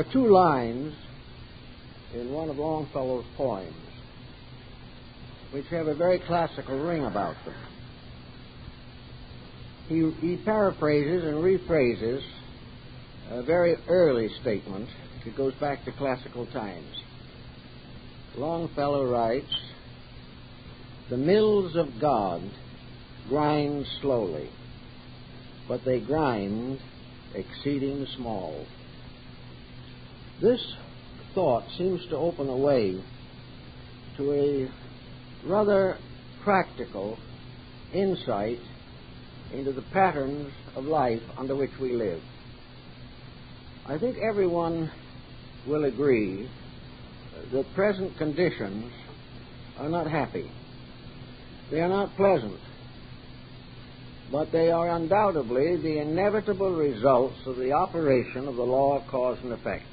are two lines in one of Longfellow's poems which have a very classical ring about them. He paraphrases and rephrases a very early statement that goes back to classical times. Longfellow writes, "The mills of God grind slowly, but they grind exceeding small." This thought seems to open a way to a rather practical insight into the patterns of life under which we live. I think everyone will agree that present conditions are not happy. They are not pleasant, but they are undoubtedly the inevitable results of the operation of the law of cause and effect.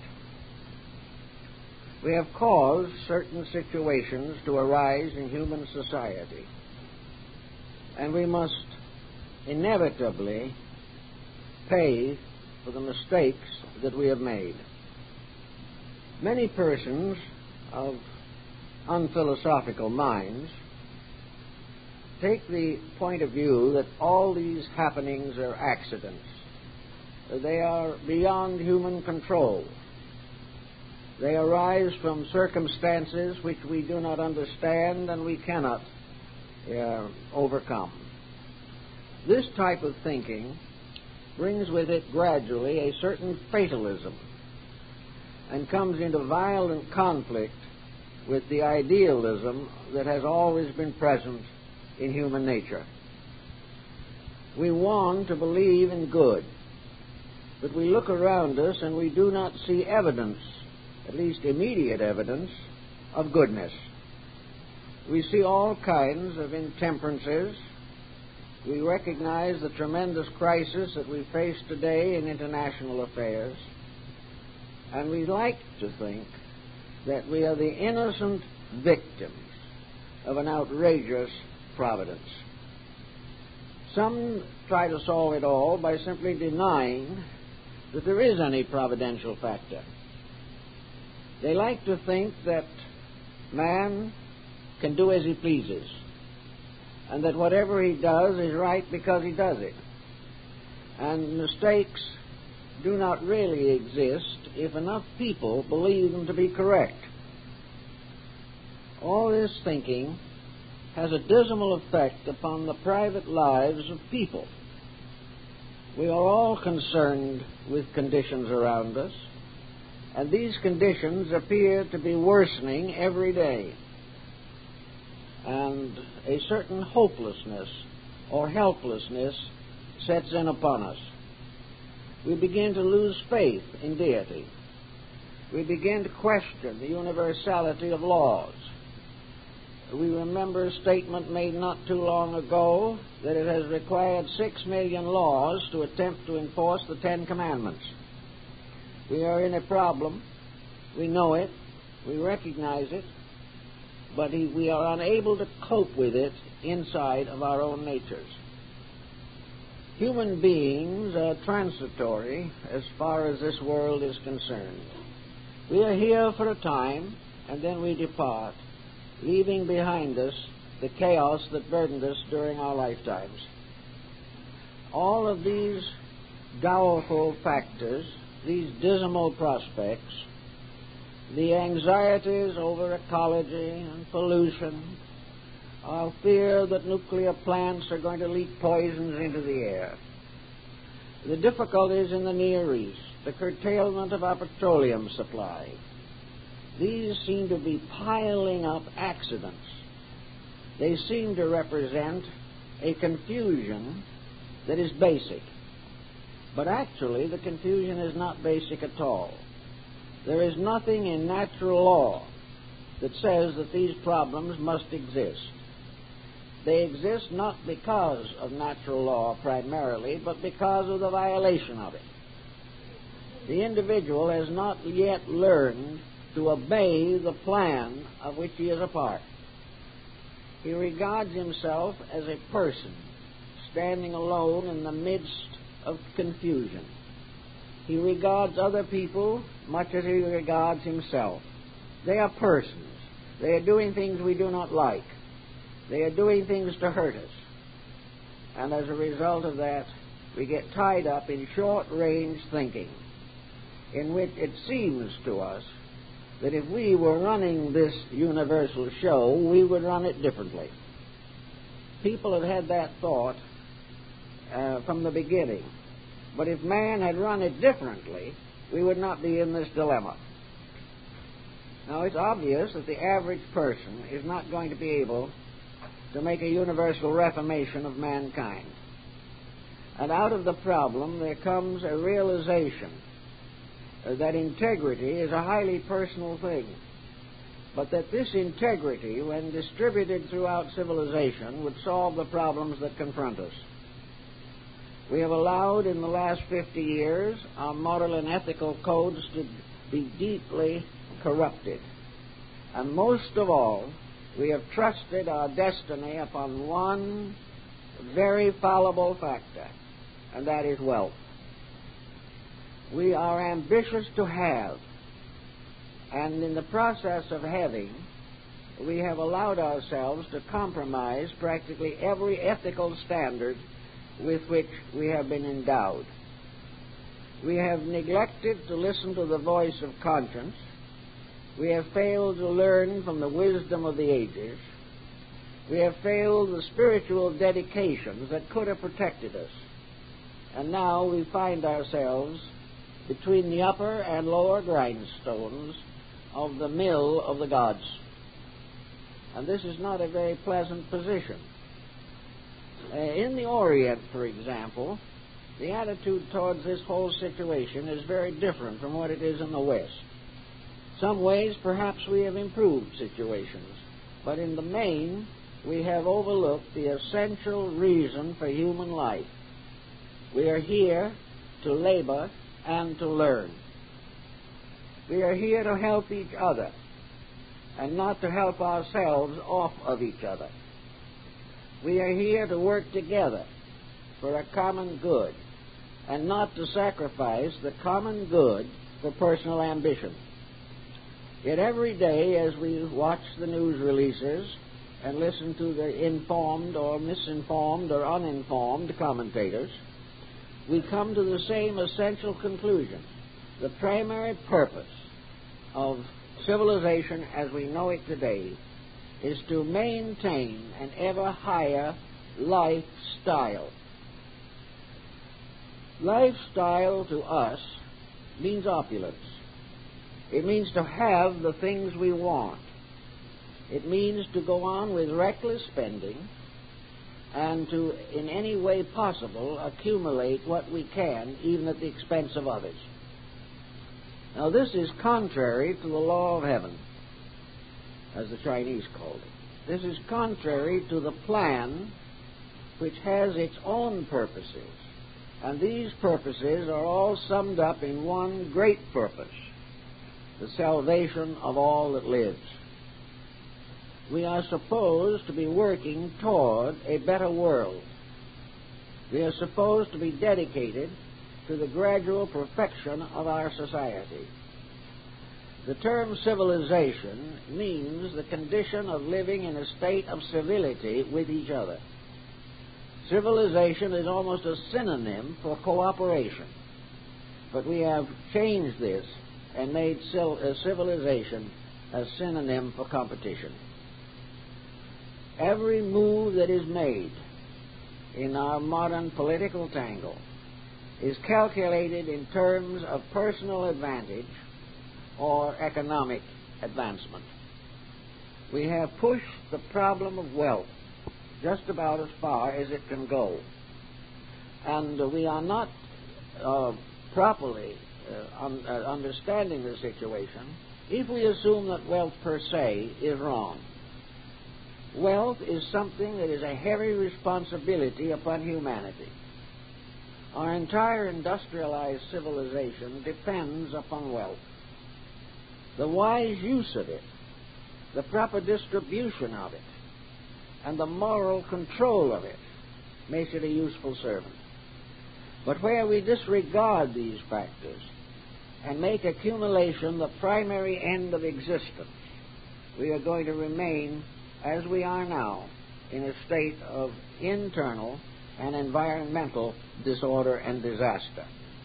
We have caused certain situations to arise in human society, and we must inevitably pay for the mistakes that we have made. Many persons of unphilosophical minds take the point of view that all these happenings are accidents. They are beyond human control. They arise from circumstances which we do not understand and we cannot overcome. This type of thinking brings with it gradually a certain fatalism and comes into violent conflict with the idealism that has always been present in human nature. We want to believe in good, but we look around us and we do not see evidence, at least immediate evidence, of goodness. We see all kinds of intemperances. We recognize the tremendous crisis that we face today in international affairs, and we like to think that we are the innocent victims of an outrageous providence. Some try to solve it all by simply denying that there is any providential factor. They like to think that man can do as he pleases, and that whatever he does is right because he does it. And mistakes do not really exist if enough people believe them to be correct. All this thinking has a dismal effect upon the private lives of people. We are all concerned with conditions around us, and these conditions appear to be worsening every day. And a certain hopelessness or helplessness sets in upon us. We begin to lose faith in deity. We begin to question the universality of laws. We remember a statement made not too long ago that it has required 6 million laws to attempt to enforce the 10 Commandments. We are in a problem. We know it. We recognize it. But we are unable to cope with it inside of our own natures. Human beings are transitory as far as this world is concerned. We are here for a time, and then we depart, leaving behind us the chaos that burdened us during our lifetimes. All of these doubtful factors, these dismal prospects, the anxieties over ecology and pollution, our fear that nuclear plants are going to leak poisons into the air, the difficulties in the Near East, the curtailment of our petroleum supply, these seem to be piling up accidents. They seem to represent a confusion that is basic. But actually, the confusion is not basic at all. There is nothing in natural law that says that these problems must exist. They exist not because of natural law primarily, but because of the violation of it. The individual has not yet learned to obey the plan of which he is a part. He regards himself as a person standing alone in the midst of confusion. He regards other people much as he regards himself. They are persons. They are doing things we do not like. They are doing things to hurt us. And as a result of that, we get tied up in short-range thinking, in which it seems to us that if we were running this universal show, we would run it differently. People have had that thought from the beginning. But if man had run it differently, we would not be in this dilemma. Now, it's obvious that the average person is not going to be able to make a universal reformation of mankind. And out of the problem there comes a realization that integrity is a highly personal thing, but that this integrity, when distributed throughout civilization, would solve the problems that confront us. We have allowed in the last 50 years our moral and ethical codes to be deeply corrupted. And most of all, we have trusted our destiny upon one very fallible factor, and that is wealth. We are ambitious to have, and in the process of having, we have allowed ourselves to compromise practically every ethical standard with which we have been endowed. We have neglected to listen to the voice of conscience. We have failed to learn from the wisdom of the ages. We have failed the spiritual dedications that could have protected us. And now we find ourselves between the upper and lower grindstones of the mill of the gods. And this is not a very pleasant position. In the Orient, for example, the attitude towards this whole situation is very different from what it is in the West. Some ways, perhaps, we have improved situations, but in the main, we have overlooked the essential reason for human life. We are here to labor and to learn. We are here to help each other and not to help ourselves off of each other. We are here to work together for a common good and not to sacrifice the common good for personal ambition. Yet every day as we watch the news releases and listen to the informed or misinformed or uninformed commentators, we come to the same essential conclusion. The primary purpose of civilization as we know it today is to maintain an ever higher lifestyle. Lifestyle to us means opulence. It means to have the things we want. It means to go on with reckless spending and to, in any way possible, accumulate what we can, even at the expense of others. Now, this is contrary to the law of heaven, as the Chinese called it. This is contrary to the plan which has its own purposes. And these purposes are all summed up in one great purpose: the salvation of all that lives. We are supposed to be working toward a better world. We are supposed to be dedicated to the gradual perfection of our society. The term civilization means the condition of living in a state of civility with each other. Civilization is almost a synonym for cooperation, but we have changed this and made civilization a synonym for competition. Every move that is made in our modern political tangle is calculated in terms of personal advantage or economic advancement. We have pushed the problem of wealth just about as far as it can go. And we are not properly understanding the situation if we assume that wealth per se is wrong. Wealth is something that is a heavy responsibility upon humanity. Our entire industrialized civilization depends upon wealth. The wise use of it, the proper distribution of it, and the moral control of it makes it a useful servant. But where we disregard these factors and make accumulation the primary end of existence, we are going to remain, as we are now, in a state of internal and environmental disorder and disaster.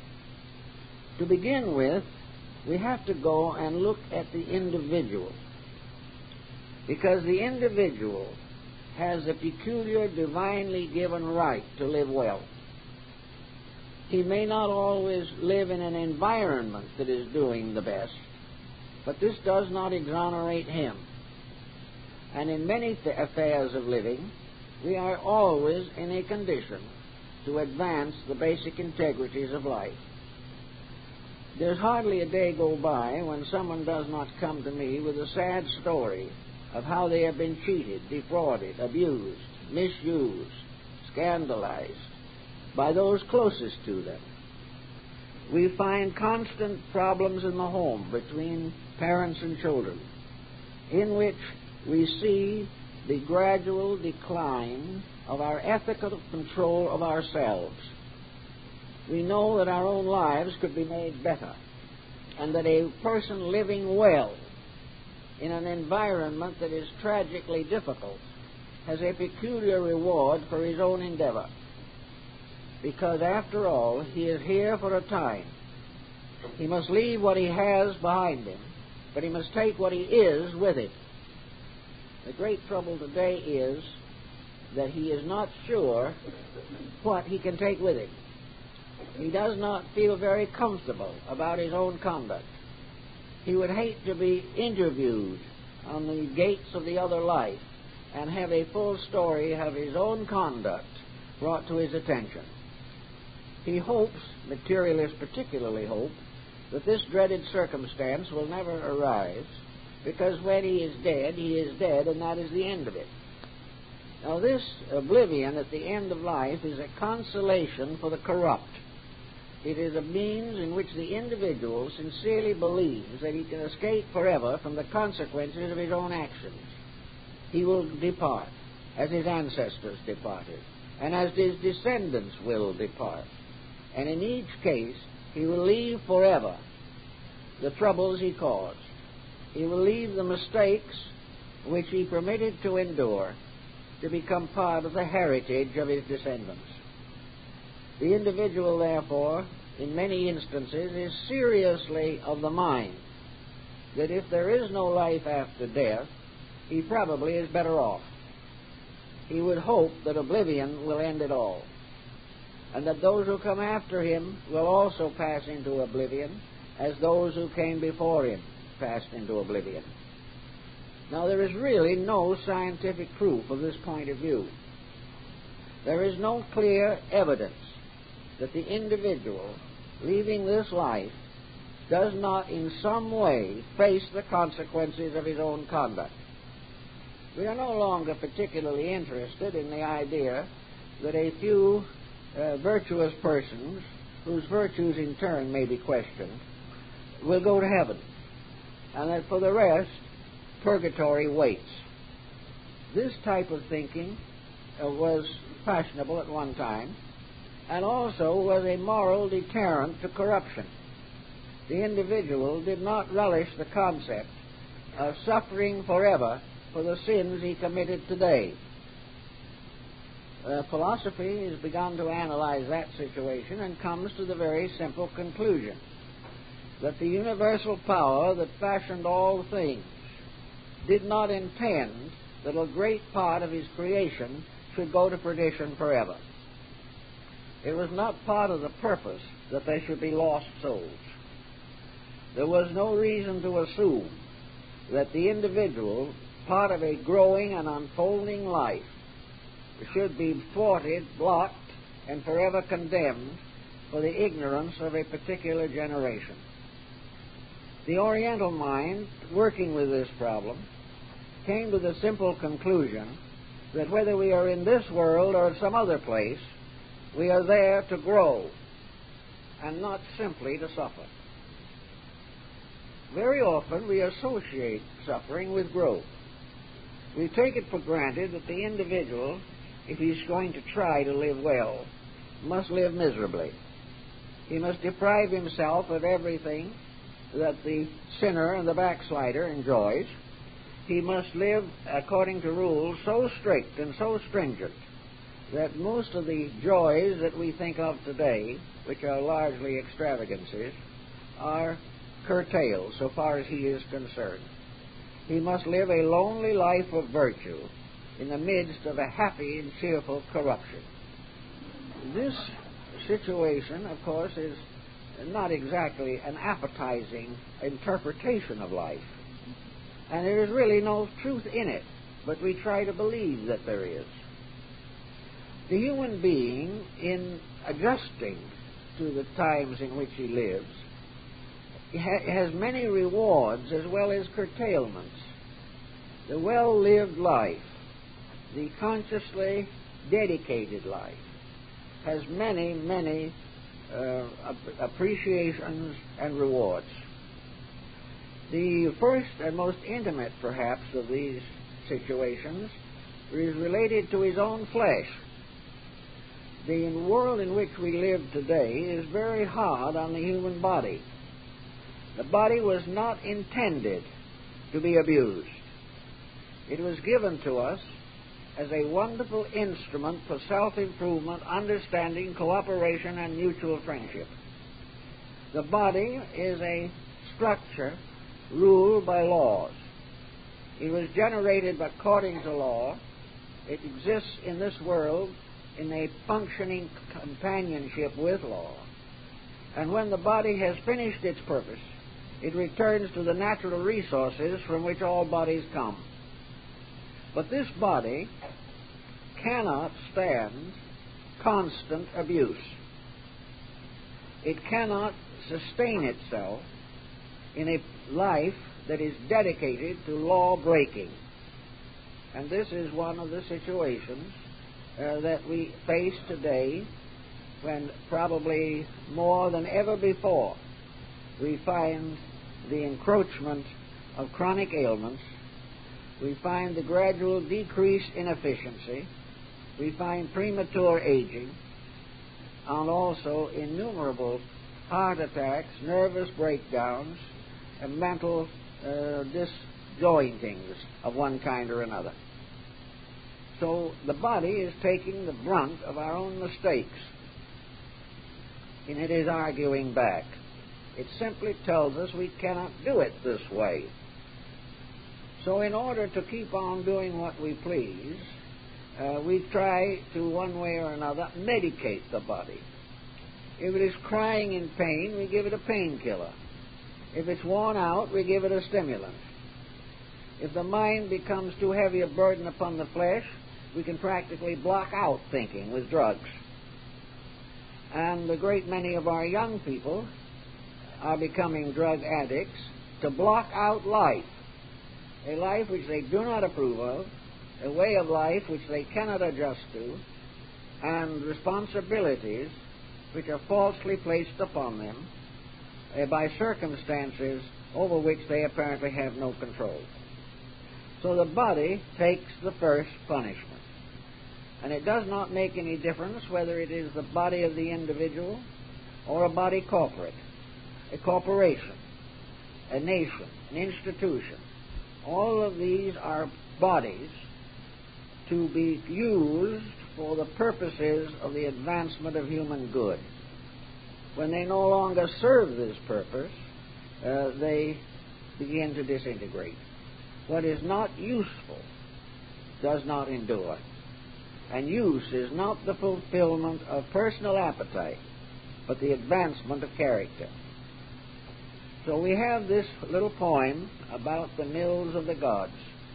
To begin with, we have to go and look at the individual, because the individual has a peculiar divinely given right to live well. He may not always live in an environment that is doing the best, but this does not exonerate him. And in many affairs of living, we are always in a condition to advance the basic integrities of life. There's hardly a day go by when someone does not come to me with a sad story of how they have been cheated, defrauded, abused, misused, scandalized by those closest to them. We find constant problems in the home between parents and children, in which we see the gradual decline of our ethical control of ourselves. We know that our own lives could be made better, and that a person living well in an environment that is tragically difficult has a peculiar reward for his own endeavor. Because, after all, he is here for a time. He must leave what he has behind him, but he must take what he is with him. The great trouble today is that he is not sure what he can take with him. He does not feel very comfortable about his own conduct. He would hate to be interviewed on the gates of the other life and have a full story of his own conduct brought to his attention. He hopes, materialists particularly hope, that this dreaded circumstance will never arise, because when he is dead, and that is the end of it. Now, this oblivion at the end of life is a consolation for the corrupt. It is a means in which the individual sincerely believes that he can escape forever from the consequences of his own actions. He will depart, as his ancestors departed, and as his descendants will depart. And in each case, he will leave forever the troubles he caused. He will leave the mistakes which he permitted to endure to become part of the heritage of his descendants. The individual, therefore, in many instances, is seriously of the mind that if there is no life after death, he probably is better off. He would hope that oblivion will end it all, and that those who come after him will also pass into oblivion, as those who came before him passed into oblivion. Now, there is really no scientific proof of this point of view. There is no clear evidence that the individual leaving this life does not in some way face the consequences of his own conduct. We are no longer particularly interested in the idea that a few virtuous persons, whose virtues in turn may be questioned, will go to heaven, and that for the rest, purgatory waits. This type of thinking was fashionable at one time, and also was a moral deterrent to corruption. The individual did not relish the concept of suffering forever for the sins he committed today. Philosophy has begun to analyze that situation and comes to the very simple conclusion that the universal power that fashioned all things did not intend that a great part of his creation should go to perdition forever. It was not part of the purpose that they should be lost souls. There was no reason to assume that the individual, part of a growing and unfolding life, should be thwarted, blocked, and forever condemned for the ignorance of a particular generation. The Oriental mind, working with this problem, came to the simple conclusion that whether we are in this world or some other place, we are there to grow and not simply to suffer. Very often we associate suffering with growth. We take it for granted that the individual, if he's going to try to live well, must live miserably. He must deprive himself of everything that the sinner and the backslider enjoys. He must live according to rules so strict and so stringent that most of the joys that we think of today, which are largely extravagances, are curtailed so far as he is concerned. He must live a lonely life of virtue in the midst of a happy and cheerful corruption. This situation, of course, is not exactly an appetizing interpretation of life, and there is really no truth in it, but we try to believe that there is. The human being, in adjusting to the times in which he lives, has many rewards as well as curtailments. The well-lived life, the consciously dedicated life, has many appreciations and rewards. The first and most intimate, perhaps, of these situations is related to his own flesh. The world in which we live today is very hard on the human body. The body was not intended to be abused. It was given to us as a wonderful instrument for self-improvement, understanding, cooperation, and mutual friendship. The body is a structure ruled by laws. It was generated according to law. It exists in this world in a functioning companionship with law. And when the body has finished its purpose, it returns to the natural resources from which all bodies come. But this body cannot stand constant abuse. It cannot sustain itself in a life that is dedicated to law breaking. And this is one of the situations that we face today, when probably more than ever before we find the encroachment of chronic ailments, we find the gradual decrease in efficiency, we find premature aging, and also innumerable heart attacks, nervous breakdowns, and mental disjointings of one kind or another. So the body is taking the brunt of our own mistakes, and it is arguing back. It simply tells us we cannot do it this way. So in order to keep on doing what we please, we try to, one way or another, medicate the body. If it is crying in pain, we give it a painkiller. If it's worn out, we give it a stimulant. If the mind becomes too heavy a burden upon the flesh, we can practically block out thinking with drugs. And a great many of our young people are becoming drug addicts to block out life, a life which they do not approve of, a way of life which they cannot adjust to, and responsibilities which are falsely placed upon them by circumstances over which they apparently have no control. So the body takes the first punishment. And it does not make any difference whether it is the body of the individual or a body corporate, a corporation, a nation, an institution. All of these are bodies to be used for the purposes of the advancement of human good. When they no longer serve this purpose, they begin to disintegrate. What is not useful does not endure. And use is not the fulfillment of personal appetite, but the advancement of character. So we have this little poem about the mills of the gods,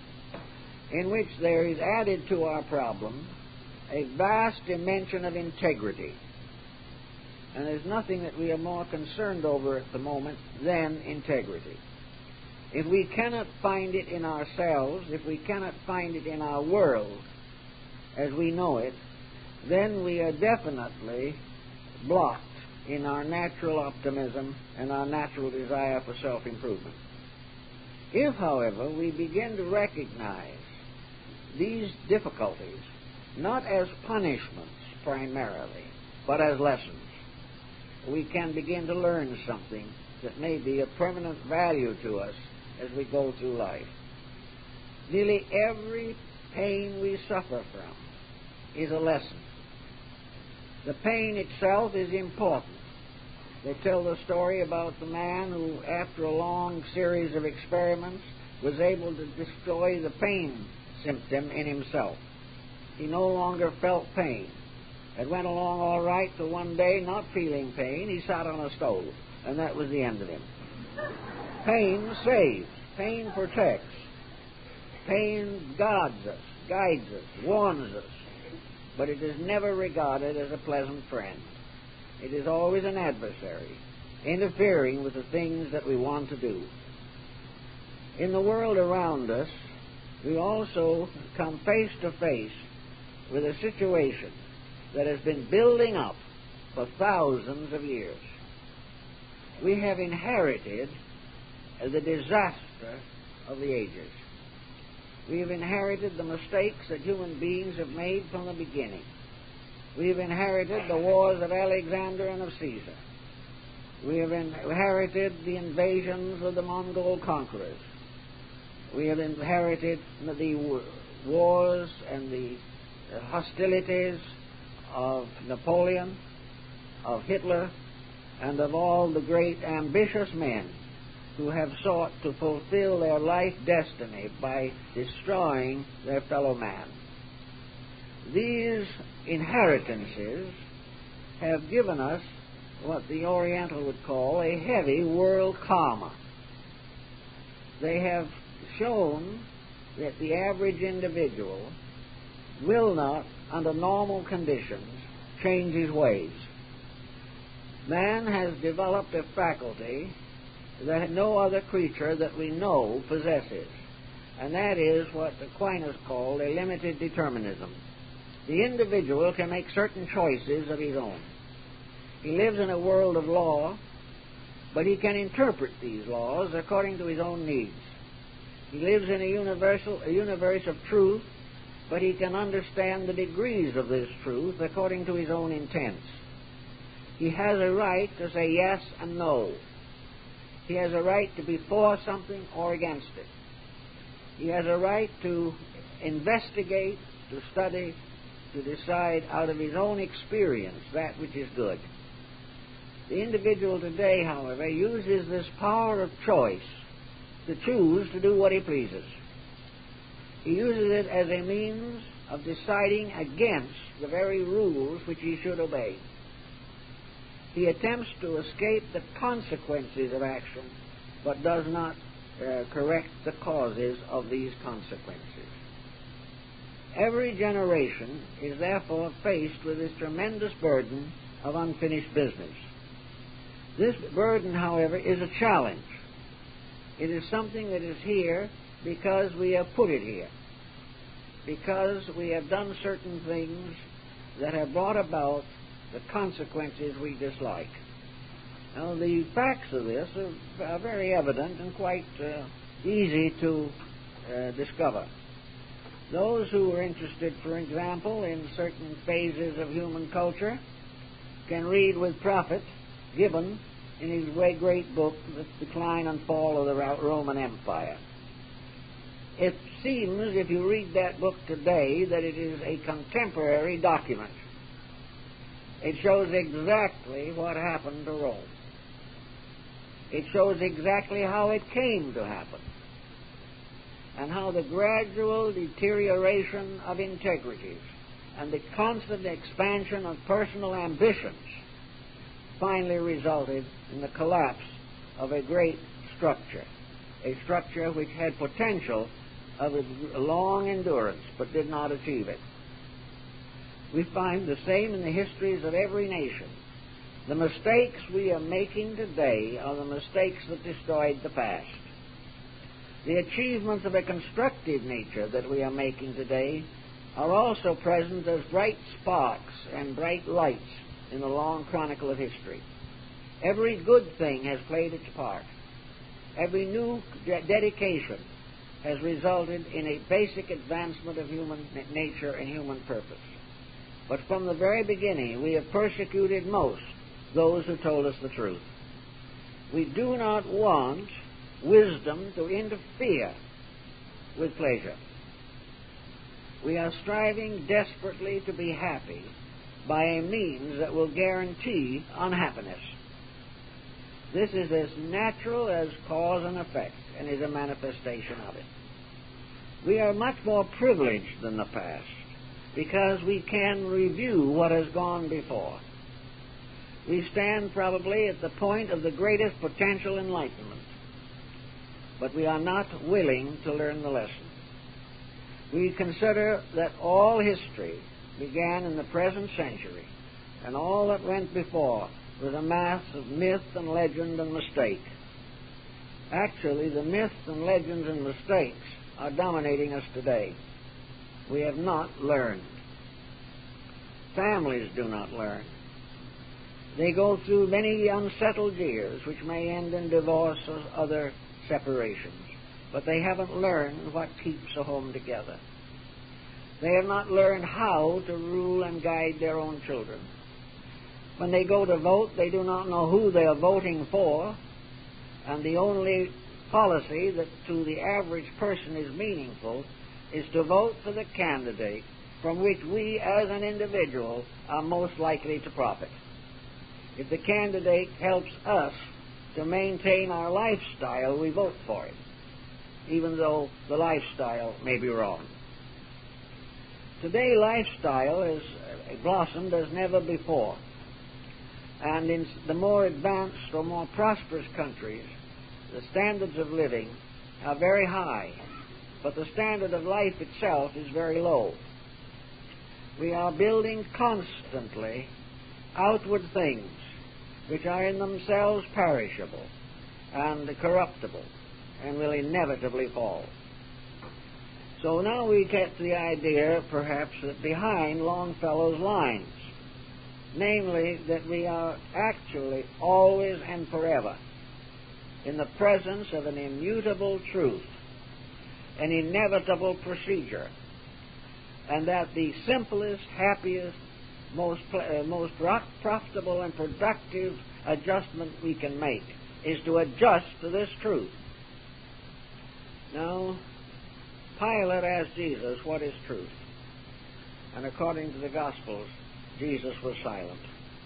in which there is added to our problem a vast dimension of integrity. And there's nothing that we are more concerned over at the moment than integrity. If we cannot find it in ourselves, if we cannot find it in our world as we know it, then we are definitely blocked in our natural optimism and our natural desire for self-improvement. If, however, we begin to recognize these difficulties not as punishments primarily, but as lessons, we can begin to learn something that may be of permanent value to us as we go through life. Nearly every pain we suffer from is a lesson. The pain itself is important. They tell the story about the man who, after a long series of experiments, was able to destroy the pain symptom in himself. He no longer felt pain. It went along all right till one day, not feeling pain, he sat on a stove, and that was the end of him. Pain saves. Pain protects. Pain guides us, warns us, but it is never regarded as a pleasant friend. It is always an adversary, interfering with the things that we want to do. In the world around us, we also come face to face with a situation that has been building up for thousands of years. We have inherited the disaster of the ages. We have inherited the mistakes that human beings have made from the beginning. We have inherited the wars of Alexander and of Caesar. We have inherited the invasions of the Mongol conquerors. We have inherited the wars and the hostilities of Napoleon, of Hitler, and of all the great ambitious men who have sought to fulfill their life destiny by destroying their fellow man. These inheritances have given us what the Oriental would call a heavy world karma. They have shown that the average individual will not, under normal conditions, change his ways. Man has developed a faculty that no other creature that we know possesses, and that is what Aquinas called a limited determinism. The individual can make certain choices of his own. He lives in a world of law, but he can interpret these laws according to his own needs. He lives in a universe of truth, but he can understand the degrees of this truth according to his own intents. He has a right to say yes and no. He has a right to be for something or against it. He has a right to investigate, to study, to decide out of his own experience that which is good. The individual today, however, uses this power of choice to choose to do what he pleases. He uses it as a means of deciding against the very rules which he should obey. He attempts to escape the consequences of action, but does not correct the causes of these consequences. Every generation is therefore faced with this tremendous burden of unfinished business. This burden, however, is a challenge. It is something that is here because we have put it here, because we have done certain things that have brought about the consequences we dislike. Now, the facts of this are very evident and quite easy to discover. Those who are interested, for example, in certain phases of human culture can read with profit Gibbon in his great book, The Decline and Fall of the Roman Empire. It seems, if you read that book today, that it is a contemporary document. It shows exactly what happened to Rome. It shows exactly how it came to happen, and how the gradual deterioration of integrities and the constant expansion of personal ambitions finally resulted in the collapse of a great structure, a structure which had potential of a long endurance but did not achieve it. We find the same in the histories of every nation. The mistakes we are making today are the mistakes that destroyed the past. The achievements of a constructive nature that we are making today are also present as bright sparks and bright lights in the long chronicle of history. Every good thing has played its part. Every new dedication has resulted in a basic advancement of human nature and human purpose. But from the very beginning, we have persecuted most those who told us the truth. We do not want wisdom to interfere with pleasure. We are striving desperately to be happy by a means that will guarantee unhappiness. This is as natural as cause and effect, and is a manifestation of it. We are much more privileged than the past because we can review what has gone before. We stand probably at the point of the greatest potential enlightenment, but we are not willing to learn the lesson. We consider that all history began in the present century, and all that went before was a mass of myth and legend and mistake. Actually, the myths and legends and mistakes are dominating us today. We have not learned. Families do not learn. They go through many unsettled years, which may end in divorce or other separations, but they haven't learned what keeps a home together. They have not learned how to rule and guide their own children. When they go to vote, they do not know who they are voting for, and the only policy that to the average person is meaningful is to vote for the candidate from which we as an individual are most likely to profit. If the candidate helps us to maintain our lifestyle, we vote for it, even though the lifestyle may be wrong. Today, lifestyle has blossomed as never before. And in the more advanced or more prosperous countries, the standards of living are very high, but the standard of life itself is very low. We are building constantly outward things which are in themselves perishable and corruptible and will inevitably fall. So now we get the idea, perhaps, that behind Longfellow's lines, namely that we are actually always and forever in the presence of an immutable truth, an inevitable procedure, and that the simplest, happiest, most profitable and productive adjustment we can make is to adjust to this truth. Now, Pilate asked Jesus, "What is truth?" And according to the Gospels, Jesus was silent.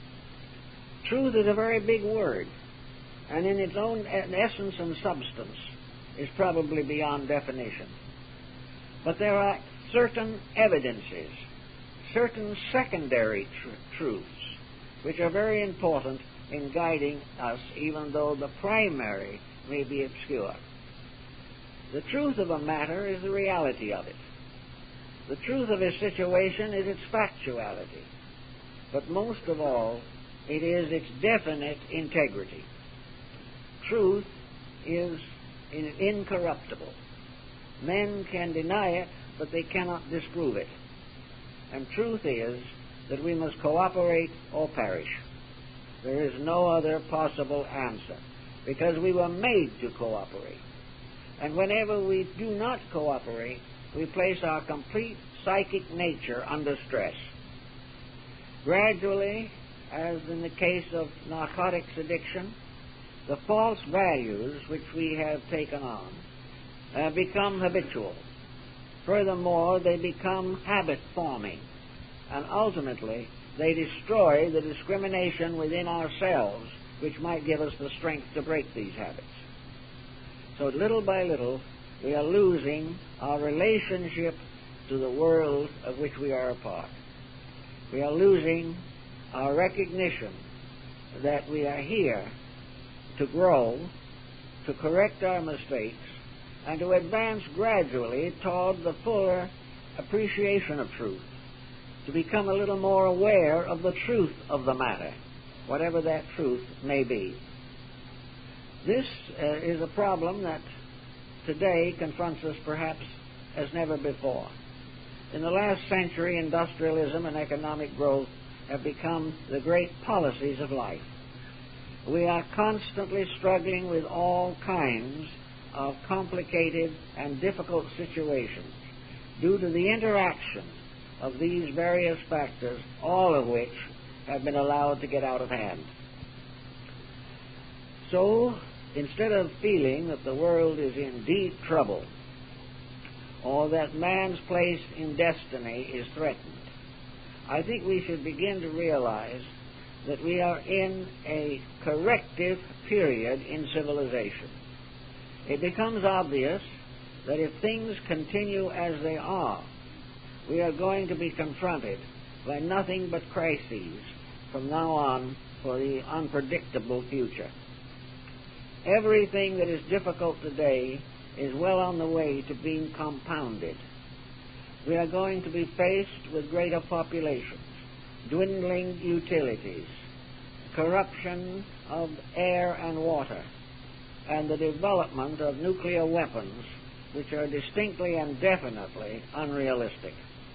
Truth is a very big word, and in its own essence and substance is probably beyond definition. But there are certain evidences, certain secondary truths, which are very important in guiding us, even though the primary may be obscure. The truth of a matter is the reality of it. The truth of a situation is its factuality. But most of all, it is its definite integrity. Truth is incorruptible. Men can deny it, but they cannot disprove it. And truth is that we must cooperate or perish. There is no other possible answer, because we were made to cooperate. And whenever we do not cooperate, we place our complete psychic nature under stress. Gradually, as in the case of narcotics addiction, the false values which we have taken on become habitual. Furthermore, they become habit-forming, and ultimately they destroy the discrimination within ourselves which might give us the strength to break these habits. So little by little, we are losing our relationship to the world of which we are a part. We are losing our recognition that we are here to grow, to correct our mistakes, and to advance gradually toward the fuller appreciation of truth, to become a little more aware of the truth of the matter, whatever that truth may be. This is a problem that today confronts us perhaps as never before. In the last century, industrialism and economic growth have become the great policies of life. We are constantly struggling with all kinds of complicated and difficult situations due to the interaction of these various factors, all of which have been allowed to get out of hand. So, instead of feeling that the world is in deep trouble, or that man's place in destiny is threatened, I think we should begin to realize that we are in a corrective period in civilization. It becomes obvious that if things continue as they are, we are going to be confronted by nothing but crises from now on for the unpredictable future. Everything that is difficult today is well on the way to being compounded. We are going to be faced with greater populations, dwindling utilities, corruption of air and water, and the development of nuclear weapons which are distinctly and definitely unrealistic.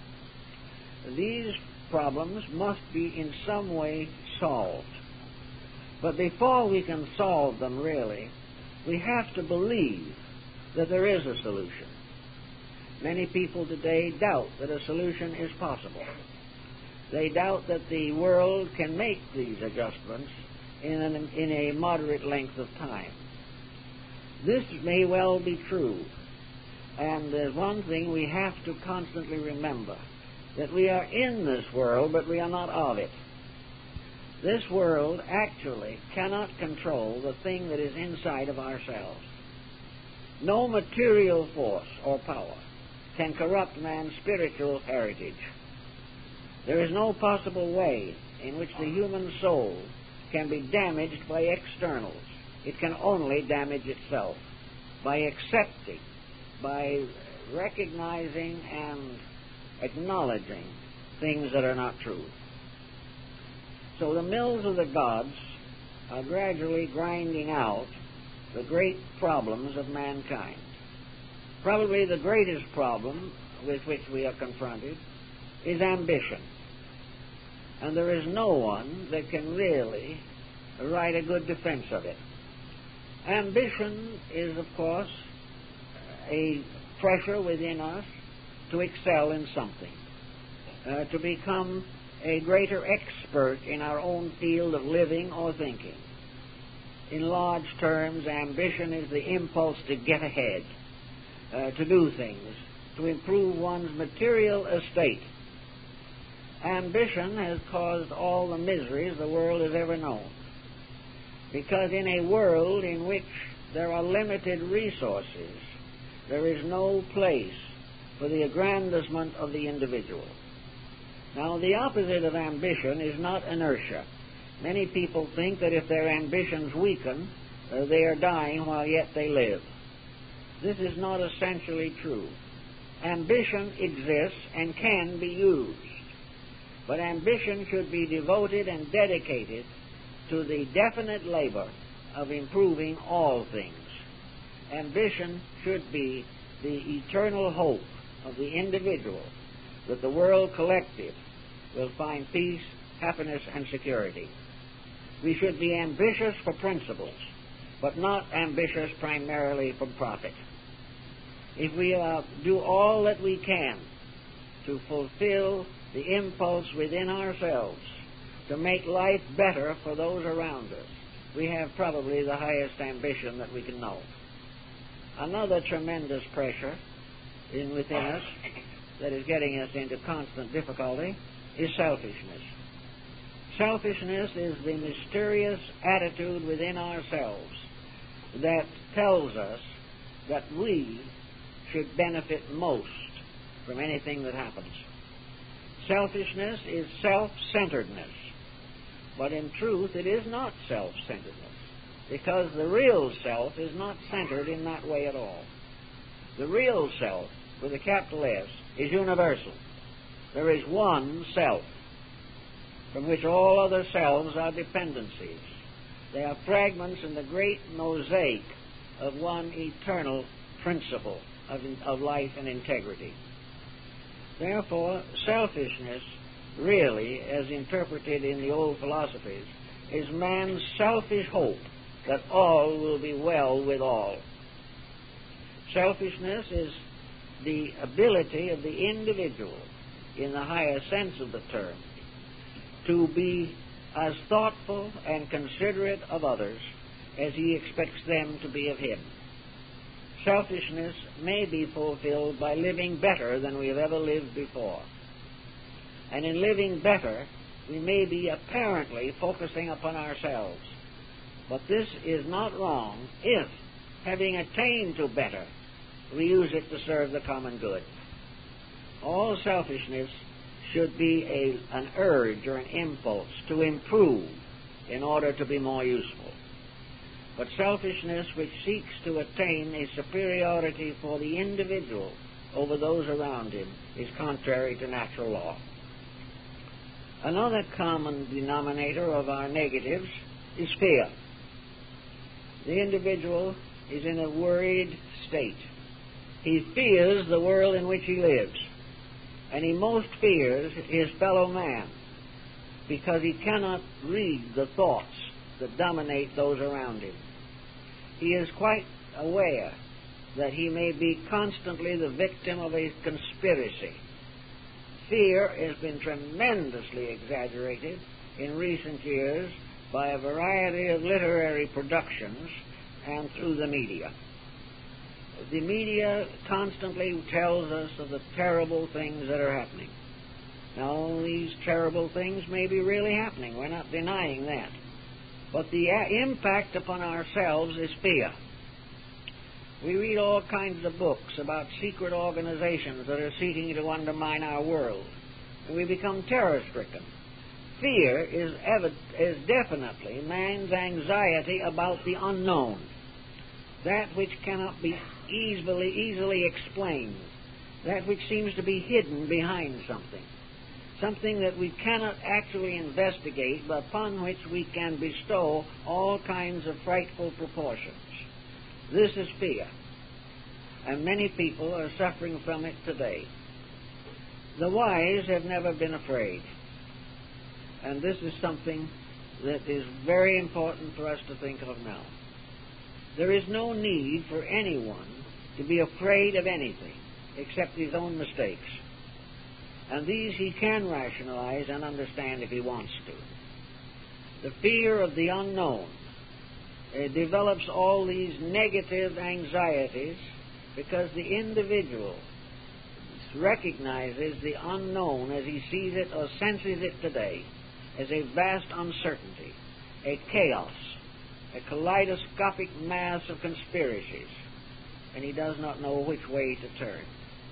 These problems must be in some way solved. But before we can solve them really, we have to believe that there is a solution. Many people today doubt that a solution is possible. They doubt that the world can make these adjustments in a moderate length of time. This may well be true, and there's one thing we have to constantly remember, that we are in this world, but we are not of it. This world actually cannot control the thing that is inside of ourselves. No material force or power can corrupt man's spiritual heritage. There is no possible way in which the human soul can be damaged by externals. It can only damage itself by accepting, by recognizing and acknowledging things that are not true. So the mills of the gods are gradually grinding out the great problems of mankind. Probably the greatest problem with which we are confronted is ambition. And there is no one that can really write a good defense of it. Ambition is, of course, a pressure within us to excel in something, to become a greater expert in our own field of living or thinking. In large terms, ambition is the impulse to get ahead, to do things, to improve one's material estate. Ambition has caused all the miseries the world has ever known, because in a world in which there are limited resources, there is no place for the aggrandizement of the individual. Now, the opposite of ambition is not inertia. Many people think that if their ambitions weaken, they are dying while yet they live. This is not essentially true. Ambition exists and can be used, but ambition should be devoted and dedicated to the definite labor of improving all things. Ambition should be the eternal hope of the individual that the world collective will find peace, happiness, and security. We should be ambitious for principles, but not ambitious primarily for profit. If we do all that we can to fulfill the impulse within ourselves to make life better for those around us, we have probably the highest ambition that we can know. Another tremendous pressure within us that is getting us into constant difficulty is selfishness. Selfishness is the mysterious attitude within ourselves that tells us that we should benefit most from anything that happens. Selfishness is self-centeredness, but in truth it is not self-centeredness, because the real self is not centered in that way at all. The real self, with a capital S, is universal. There is one self, from which all other selves are dependencies. They are fragments in the great mosaic of one eternal principle of life and integrity. Therefore, selfishness, really, as interpreted in the old philosophies, is man's selfish hope that all will be well with all. Selfishness is the ability of the individual, in the higher sense of the term, to be as thoughtful and considerate of others as he expects them to be of him. Selfishness may be fulfilled by living better than we have ever lived before. And in living better, we may be apparently focusing upon ourselves. But this is not wrong if, having attained to better, we use it to serve the common good. All selfishness should be an urge or an impulse to improve in order to be more useful. But selfishness which seeks to attain a superiority for the individual over those around him is contrary to natural law. Another common denominator of our negatives is fear. The individual is in a worried state. He fears the world in which he lives, and he most fears his fellow man because he cannot read the thoughts that dominate those around him. He is quite aware that he may be constantly the victim of a conspiracy. Fear has been tremendously exaggerated in recent years by a variety of literary productions and through the media. The media constantly tells us of the terrible things that are happening. Now, these terrible things may be really happening. We're not denying that. But the impact upon ourselves is fear. We read all kinds of books about secret organizations that are seeking to undermine our world, and we become terror-stricken. Fear is definitely man's anxiety about the unknown, that which cannot be easily explained, that which seems to be hidden behind something that we cannot actually investigate, but upon which we can bestow all kinds of frightful proportions. This is fear, and many people are suffering from it today. The wise have never been afraid, and this is something that is very important for us to think of now. There is no need for anyone to be afraid of anything except his own mistakes, and these he can rationalize and understand if he wants to. The fear of the unknown develops all these negative anxieties because the individual recognizes the unknown as he sees it or senses it today as a vast uncertainty, a chaos, a kaleidoscopic mass of conspiracies, and he does not know which way to turn.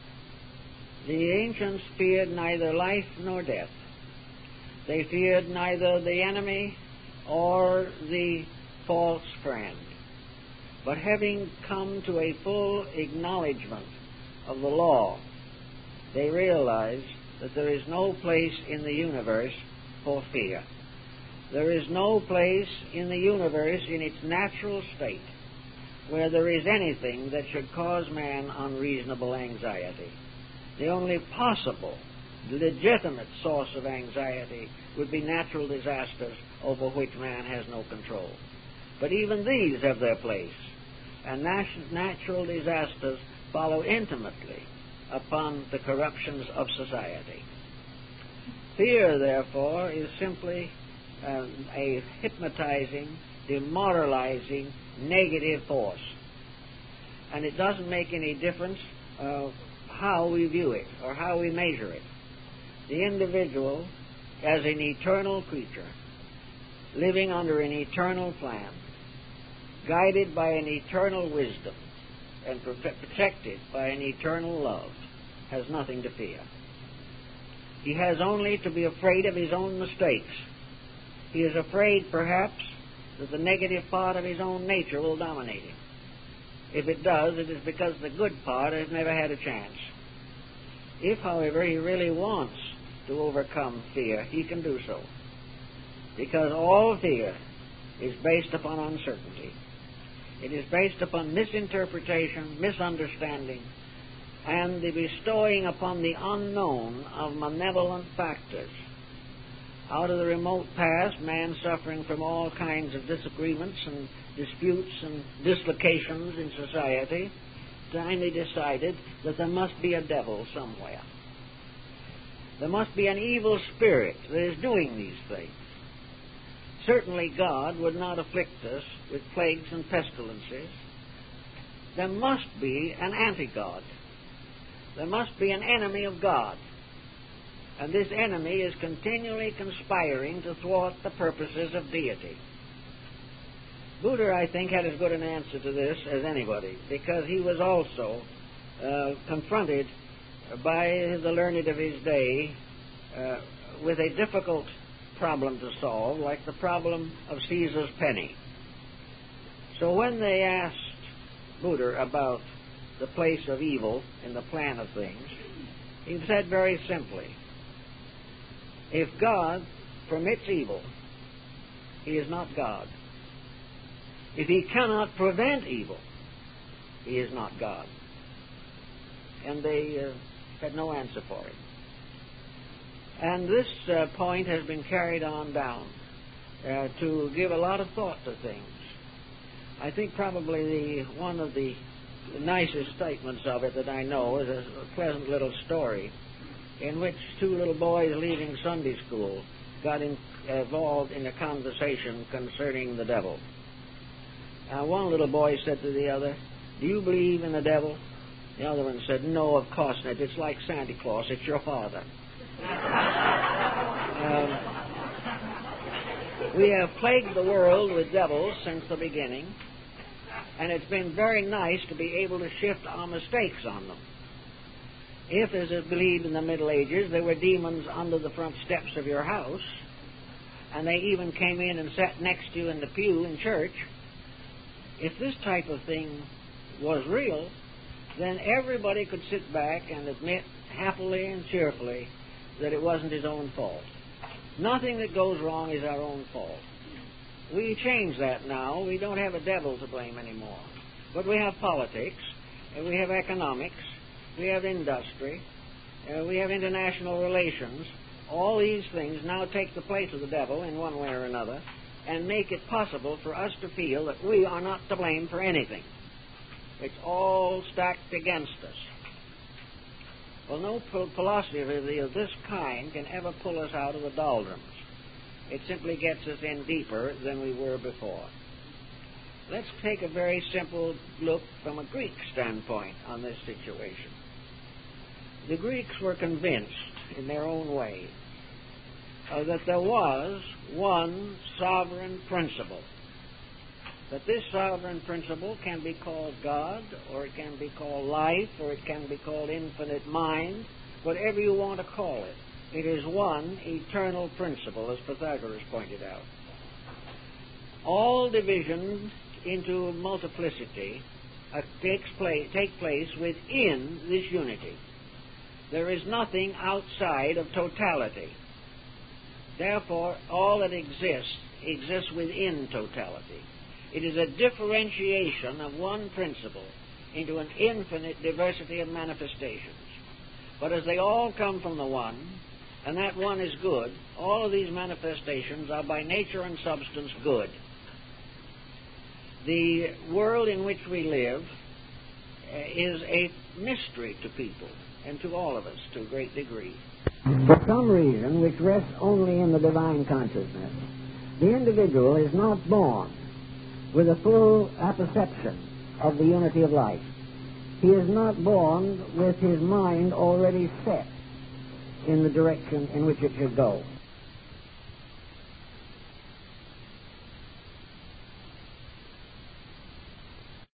The ancients feared neither life nor death. They feared neither the enemy or the false friend. But having come to a full acknowledgement of the law, they realized that there is no place in the universe for fear. There is no place in the universe in its natural state where there is anything that should cause man unreasonable anxiety. The only possible, legitimate source of anxiety would be natural disasters over which man has no control. But even these have their place, and natural disasters follow intimately upon the corruptions of society. Fear, therefore, is simply a hypnotizing, demoralizing, negative force. And it doesn't make any difference how we view it or how we measure it. The individual, as an eternal creature, living under an eternal plan, guided by an eternal wisdom, and protected by an eternal love, has nothing to fear. He has only to be afraid of his own mistakes. He is afraid, perhaps, that the negative part of his own nature will dominate him. If it does, it is because the good part has never had a chance. If, however, he really wants to overcome fear, he can do so, because all fear is based upon uncertainty. It is based upon misinterpretation, misunderstanding, and the bestowing upon the unknown of malevolent factors. Out of the remote past, man suffering from all kinds of disagreements and disputes and dislocations in society, finally decided that there must be a devil somewhere. There must be an evil spirit that is doing these things. certainly God would not afflict us with plagues and pestilences. There must be an anti-God. There must be an enemy of God. And this enemy is continually conspiring to thwart the purposes of deity. Buddha, I think, had as good an answer to this as anybody, because he was also confronted by the learned of his day with a difficult problem to solve, like the problem of Caesar's penny. So when they asked Buddha about the place of evil in the plan of things, he said very simply, if God permits evil, he is not God. If he cannot prevent evil, he is not God. And they had no answer for him. And this point has been carried on down to give a lot of thought to things. I think probably one of the nicest statements of it that I know is a pleasant little story in which two little boys leaving Sunday school got involved in a conversation concerning the devil. One little boy said to the other, "Do you believe in the devil?" The other one said, "No, of course not. It's like Santa Claus. It's your father." We have plagued the world with devils since the beginning, and it's been very nice to be able to shift our mistakes on them. If, as is believed in the Middle Ages, there were demons under the front steps of your house, and they even came in and sat next to you in the pew in church, if this type of thing was real, then everybody could sit back and admit happily and cheerfully that it wasn't his own fault. Nothing that goes wrong is our own fault. We change that now. We don't have a devil to blame anymore. But we have politics, and we have economics, we have industry, we have international relations. All these things now take the place of the devil in one way or another and make it possible for us to feel that we are not to blame for anything. It's all stacked against us. Well, no philosophy of this kind can ever pull us out of the doldrums. It simply gets us in deeper than we were before. Let's take a very simple look from a Greek standpoint on this situation. The Greeks were convinced, in their own way, that there was one sovereign principle. That this sovereign principle can be called God, or it can be called life, or it can be called infinite mind, whatever you want to call it. It is one eternal principle, as Pythagoras pointed out. All divisions into multiplicity take place within this unity. There is nothing outside of totality. Therefore, all that exists within totality. It is a differentiation of one principle into an infinite diversity of manifestations. But as they all come from the one, and that one is good, all of these manifestations are by nature and substance good. The world in which we live is a mystery to people, and to all of us to a great degree. For some reason which rests only in the divine consciousness, the individual is not born with a full apperception of the unity of life. He is not born with his mind already set in the direction in which it should go.